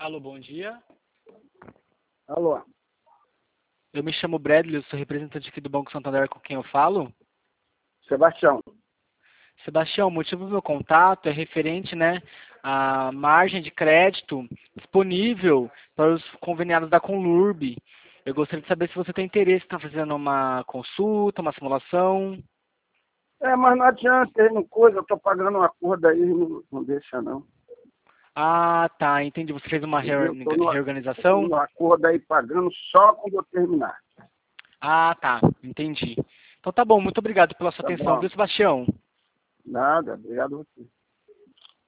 Alô, bom dia. Alô, Eu me chamo Bradley, eu sou representante aqui do Banco Santander, com quem eu falo. Sebastião. Sebastião, o motivo do meu contato é referente, né, à margem de crédito disponível para os conveniados da Conlurb. Eu gostaria de saber se você tem interesse em estar fazendo uma consulta, uma simulação. Mas não adianta, aí não coisa, eu tô pagando uma acordo aí, não deixa não. Ah, tá, entendi. Você fez uma Entendeu? Tô reorganização? no acordo aí pagando só quando eu terminar. Ah, tá, entendi. Então tá bom, muito obrigado pela sua Tá atenção, bom? viu, Sebastião? Nada, obrigado a você.